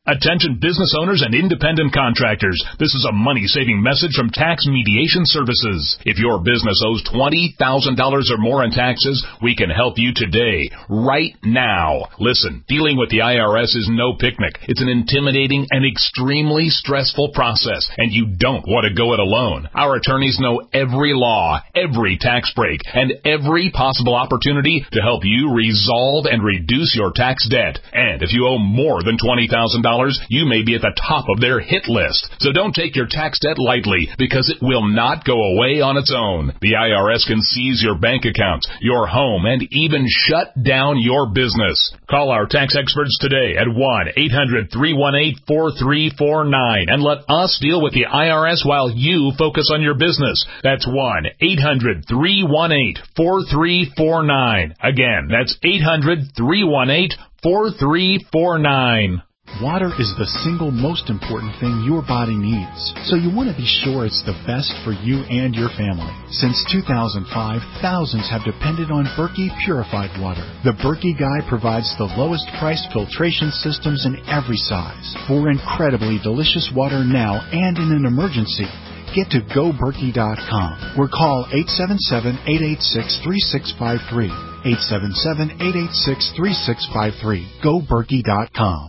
Attention business owners and independent contractors. This is a money-saving message from Tax Mediation Services. If your business owes twenty thousand dollars or more in taxes, we can help you today, right now. Listen, dealing with the I R S is no picnic. It's an intimidating and extremely stressful process, and you don't want to go it alone. Our attorneys know every law, every tax break, and every possible opportunity to help you resolve and reduce your tax debt. And if you owe more than twenty thousand dollars, you may be at the top of their hit list. So don't take your tax debt lightly, because it will not go away on its own. The I R S can seize your bank accounts, your home, and even shut down your business. Call our tax experts today at one eight hundred three one eight four three four nine and let us deal with the I R S while you focus on your business. That's one eight hundred three one eight four three four nine. Again, that's eight hundred three one eight four three four nine. Water is the single most important thing your body needs, so you want to be sure it's the best for you and your family. Since two thousand five, thousands have depended on Berkey purified water. The Berkey Guy provides the lowest priced filtration systems in every size for incredibly delicious water now and in an emergency. Get to go berkey dot com or call eight seven seven, eight eight six, three six five three. eight seven seven, eight eight six, three six five three. go berkey dot com.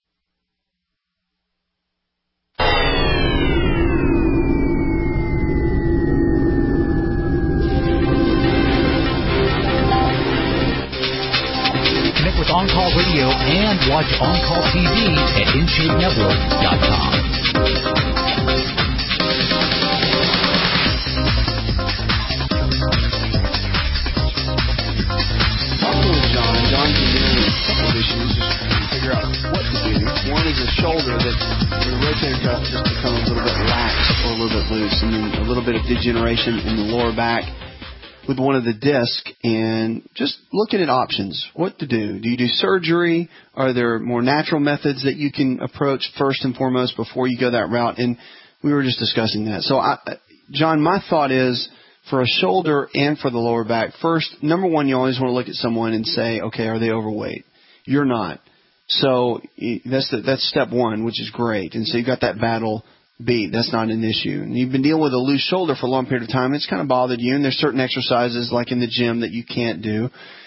On Call Radio and watch On Call T V at in shape network dot com. Talking with John, John's been dealing with a couple of issues, just trying to figure out what to do. One is a shoulder that the rotator cuff just become a little bit lax or a little bit loose, and then a little bit of degeneration in the lower back with one of the disc, and just looking at options, what to do. Do you do surgery? Are there more natural methods that you can approach first and foremost before you go that route? And we were just discussing that. So, I, John, my thought is for a shoulder and for the lower back, first, number one, you always want to look at someone and say, okay, are they overweight? You're not. So that's the, that's step one, which is great. And so you've got that battle beat. That's not an issue. And you've been dealing with a loose shoulder for a long period of time. It's kind of bothered you, and there's certain exercises like in the gym that you can't do,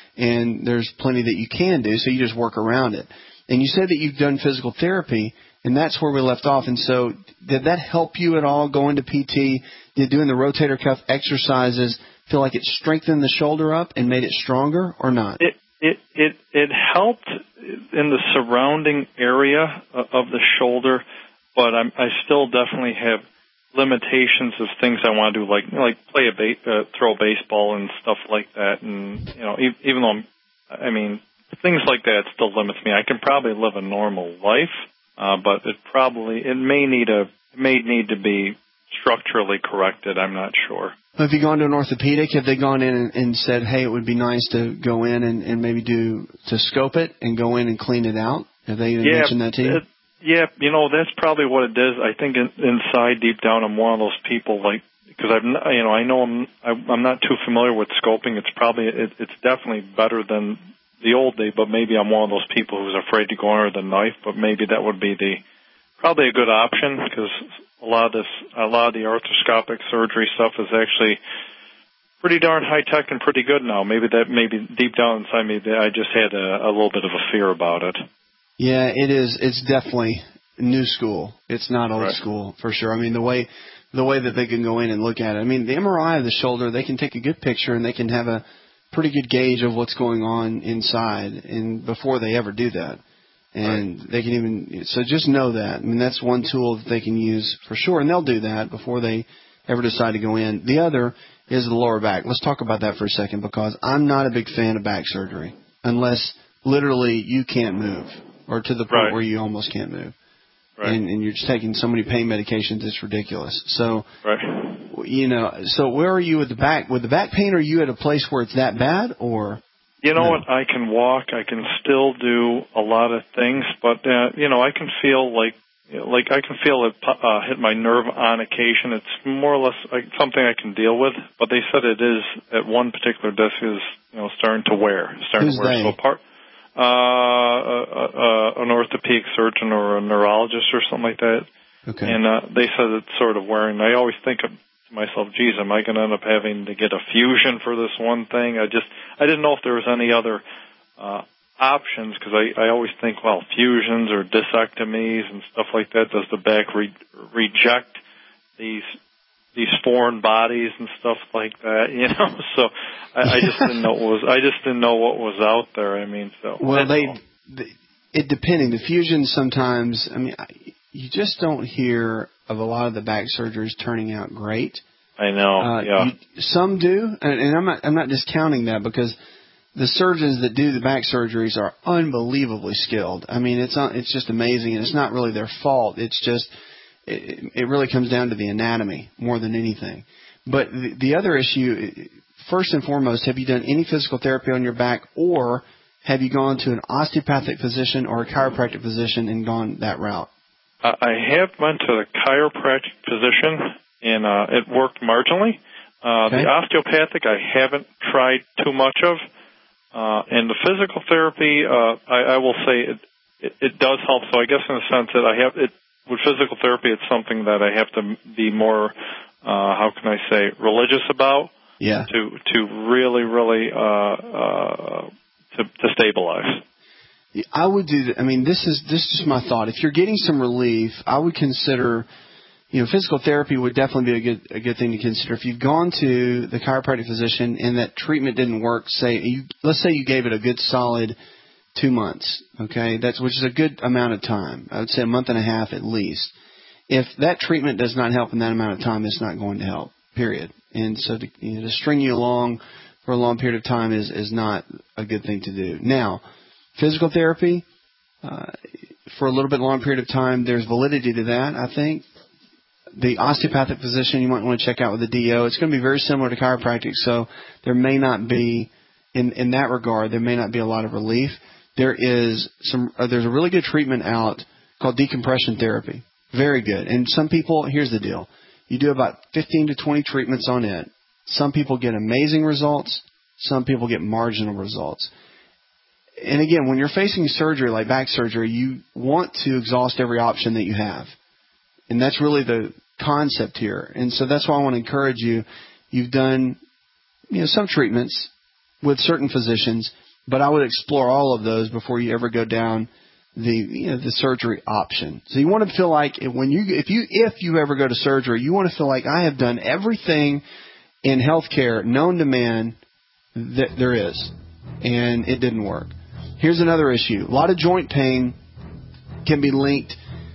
and there's plenty that you can do, so you just work around it. And you said that you've done physical therapy, and that's where we left off. And so did that help you at all going to P T? Did doing the rotator cuff exercises feel like it strengthened the shoulder up and made it stronger or not? It it it, it helped in the surrounding area of the shoulder, but I'm, I still definitely have limitations of things I want to do, like like play a ba- uh, throw a baseball and stuff like that. And you know, e- even though I'm, I mean, things like that still limits me. I can probably live a normal life, uh, but it probably it may need a it may need to be structurally corrected. I'm not sure. Have you gone to an orthopedic? Have they gone in and, and said, hey, it would be nice to go in and, and maybe do to scope it and go in and clean it out? Have they even yeah, mentioned that to you? It, Yeah, you know, that's probably what it is. I think in, inside, deep down, I'm one of those people, like, because I've, you know, I know I'm, I'm not too familiar with scoping. It's probably, it, it's definitely better than the old day, but maybe I'm one of those people who's afraid to go under the knife, but maybe that would be the, probably a good option, because a lot of this, a lot of the arthroscopic surgery stuff is actually pretty darn high tech and pretty good now. Maybe that, maybe deep down inside me, I just had a, a little bit of a fear about it. Yeah, it is. It's definitely new school. It's not old right. school for sure. I mean, the way the way that they can go in and look at it. I mean, the M R I of the shoulder, they can take a good picture and they can have a pretty good gauge of what's going on inside, and before they ever do that, and right. they can even. So just know that. I mean, that's one tool that they can use for sure, and they'll do that before they ever decide to go in. The other is the lower back. Let's talk about that for a second, because I'm not a big fan of back surgery unless literally you can't move. Or to the point right. where you almost can't move. Right. And, and you're just taking so many pain medications, it's ridiculous. So, right. you know, so where are you with the back? With the back pain, are you at a place where it's that bad, or? You know no? what? I can walk. I can still do a lot of things, but, uh, you know, I can feel like, like I can feel it uh, hit my nerve on occasion. It's more or less like something I can deal with, but they said it is, at one particular disc is, you know, starting to wear. Starting Who's to wear. they? So part. uh, a, a, an orthopedic surgeon or a neurologist or something like that. Okay. And uh, they said it's sort of wearing. I always think of myself, geez, am I going to end up having to get a fusion for this one thing? I just, I didn't know if there was any other uh, options, because I, I always think, well, fusions or discectomies and stuff like that. Does the back re- reject these these foreign bodies and stuff like that? You know, so I, I just didn't know what was. I just didn't know what was out there. I mean, so well, they, they it depending. The fusions sometimes. I mean, you just don't hear of a lot of the back surgeries turning out great. I know. Uh, yeah. You, some do, and, and I'm not. I'm not discounting that, because the surgeons that do the back surgeries are unbelievably skilled. I mean, it's it's just amazing, and it's not really their fault. It's just it, it really comes down to the anatomy more than anything. But the, the other issue, first and foremost, have you done any physical therapy on your back, or have you gone to an osteopathic physician or a chiropractic physician and gone that route? I have went to the chiropractic physician, and uh, it worked marginally. Uh, okay. The osteopathic I haven't tried too much of. Uh, and the physical therapy, uh, I, I will say it, it, it does help. So I guess in a sense that I have it with physical therapy, it's something that I have to be more, uh, how can I say, religious about. Yeah. To to really really uh, uh, to, to stabilize. I would do that. I mean, this is this is just my thought. If you're getting some relief, I would consider, you know, physical therapy would definitely be a good a good thing to consider. If you've gone to the chiropractic physician and that treatment didn't work, say you let's say you gave it a good solid two months, okay, that's which is a good amount of time. I would say a month and a half at least. If that treatment does not help in that amount of time, it's not going to help. Period. And so to, you know, to string you along for a long period of time is is not a good thing to do. Now, physical therapy, uh, for a little bit long period of time, there's validity to that, I think. The osteopathic physician you might want to check out with the D O. It's going to be very similar to chiropractic, so there may not be, in, in that regard, there may not be a lot of relief. There is some, uh, there's a really good treatment out called decompression therapy. Very good. And some people, here's the deal. You do about fifteen to twenty treatments on it. Some people get amazing results. Some people get marginal results. And again, when you're facing surgery like back surgery, you want to exhaust every option that you have. And that's really the concept here. And so that's why I want to encourage you. You've done, you know, some treatments with certain physicians, but I would explore all of those before you ever go down the, you know, the surgery option. So you want to feel like when you, if you, if you ever go to surgery, you want to feel like I have done everything in healthcare known to man that there is, and it didn't work. Here's another issue. A lot of joint pain can be linked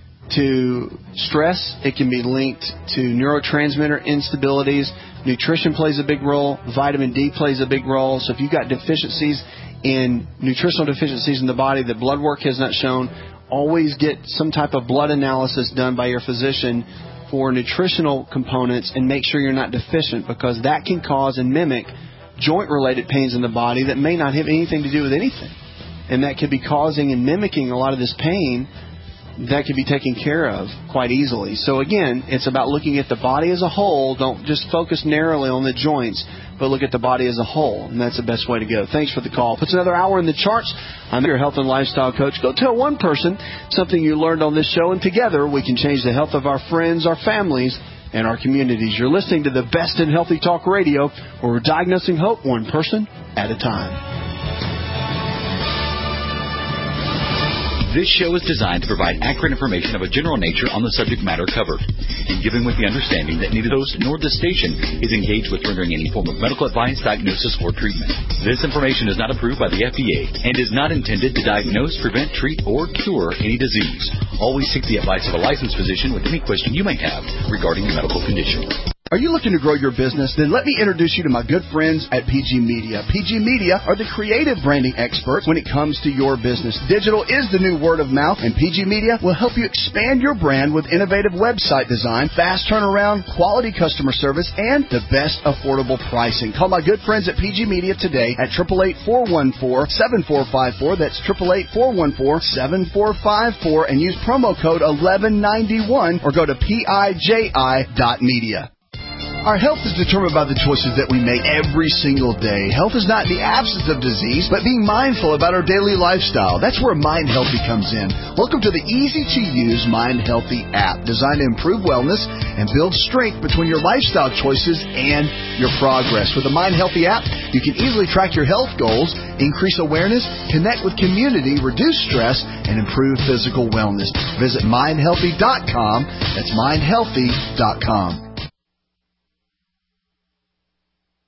to stress. It can be linked to neurotransmitter instabilities. Nutrition plays a big role. Vitamin D plays a big role. So if you've got deficiencies in nutritional deficiencies in the body that blood work has not shown, always get some type of blood analysis done by your physician for nutritional components and make sure you're not deficient, because that can cause and mimic joint-related pains in the body that may not have anything to do with anything. And that could be causing and mimicking a lot of this pain that could be taken care of quite easily. So again, it's about looking at the body as a whole. Don't just focus narrowly on the joints, but look at the body as a whole. And that's the best way to go. Thanks for the call. Puts another hour in the charts. I'm your health and lifestyle coach. Go tell one person something you learned on this show, and together we can change the health of our friends, our families, and our communities. You're listening to the best in Healthy Talk Radio, where we're diagnosing hope one person at a time. This show is designed to provide accurate information of a general nature on the subject matter covered, and given with the understanding that neither host nor the station is engaged with rendering any form of medical advice, diagnosis, or treatment. This information is not approved by the F D A and is not intended to diagnose, prevent, treat, or cure any disease. Always seek the advice of a licensed physician with any question you may have regarding your medical condition. Are you looking to grow your business? Then let me introduce you to my good friends at P G Media. P G Media are the creative branding experts when it comes to your business. Digital is the new word of mouth, and P G Media will help you expand your brand with innovative website design, fast turnaround, quality customer service, and the best affordable pricing. Call my good friends at P G Media today at eight eight eight, four one four, seven four five four. That's eight eight eight, four one four, seven four five four, and use promo code eleven ninety-one or go to P I J I dot media. Our health is determined by the choices that we make every single day. Health is not the absence of disease, but being mindful about our daily lifestyle. That's where Mind Healthy comes in. Welcome to the easy-to-use Mind Healthy app, designed to improve wellness and build strength between your lifestyle choices and your progress. With the Mind Healthy app, you can easily track your health goals, increase awareness, connect with community, reduce stress, and improve physical wellness. Visit mind healthy dot com. That's mind healthy dot com.